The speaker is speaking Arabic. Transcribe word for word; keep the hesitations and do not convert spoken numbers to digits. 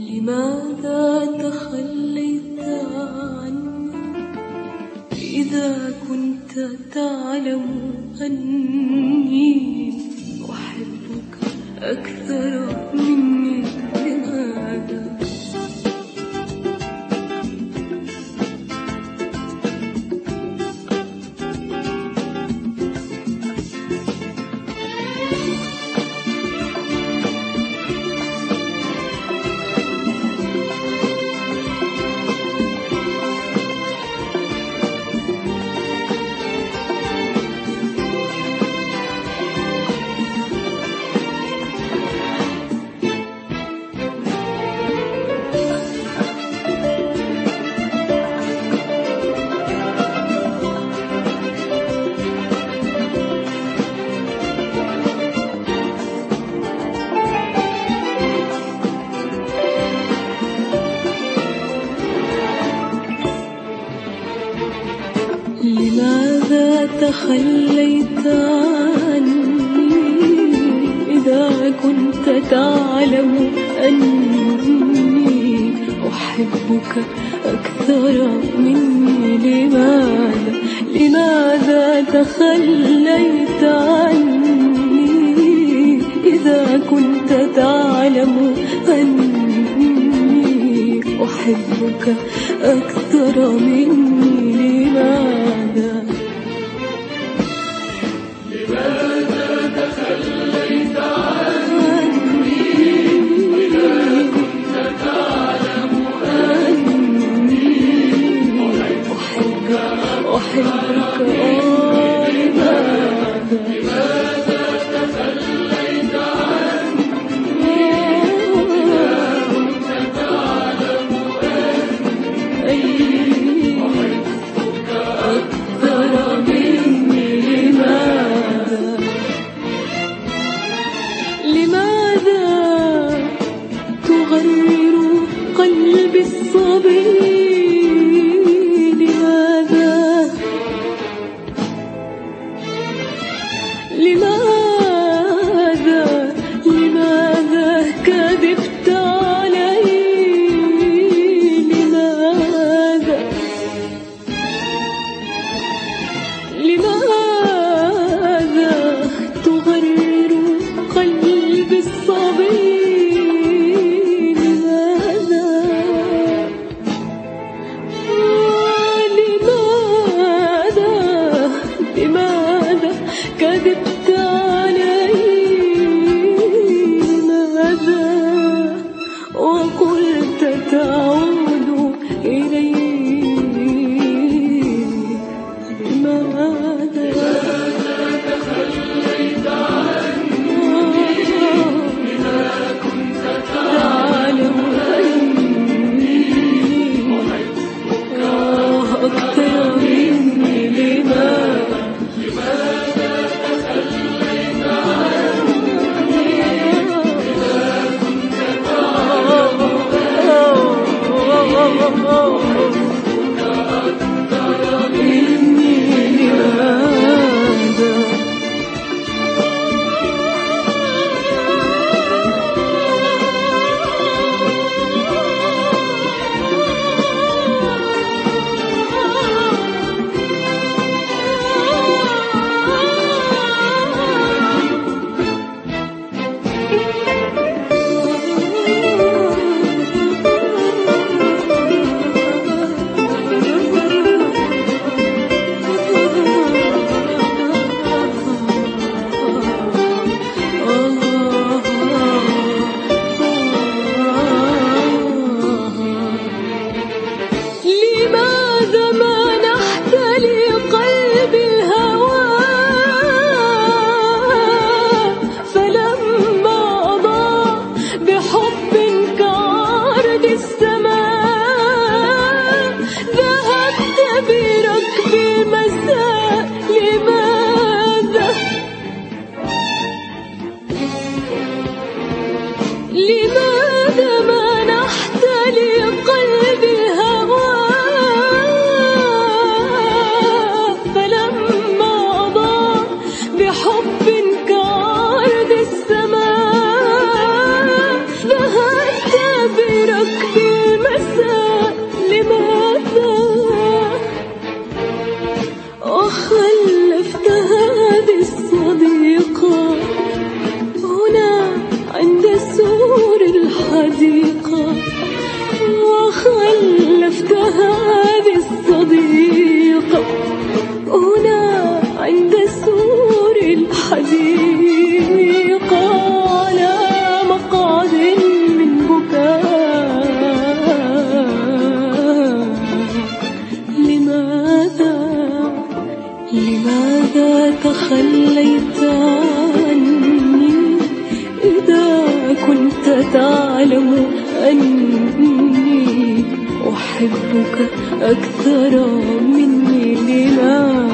لماذا تخليت عني إذا كنت تعلم أني أحبك أكثر مني؟ لماذا لماذا تخليت عني إذا كنت تعلم أني أحبك أكثر مني؟ لماذا لماذا تخليت عني إذا كنت تعلم أني أحبك أكثر مني؟ لماذا لماذا تخليت عني إذا كنت تعلم أني أحبك أحبك آه لماذا لماذا تخليت عني إذا كنت تعلم أني أكثر مني؟ لماذا لماذا تغرر قلبي الصبي؟ لماذا لماذا لماذا كذبت علي؟ لماذا لماذا تغرر قلبي الصبي؟ لماذا آه لماذا لماذا كذبت علي؟ لماذا وقلت تعود إلي؟ لماذا تخليت عني إذا كنت تعلم أني أكثر مني؟ لماذا لماذا تخليت عني إذا كنت تعلم أكثر مني؟ لماذا لماذا منحت لي قلبي الهوى فلما أضاء بحب كعرض السماء ذهبت بركب المساء؟ لماذا لماذا منحت لي قلبي الهوى فلما أضاء بحب كعرض السماء ذهبت بركب تخليت عني، إذا كنت تعلم أني أحبك أكثر مني، لما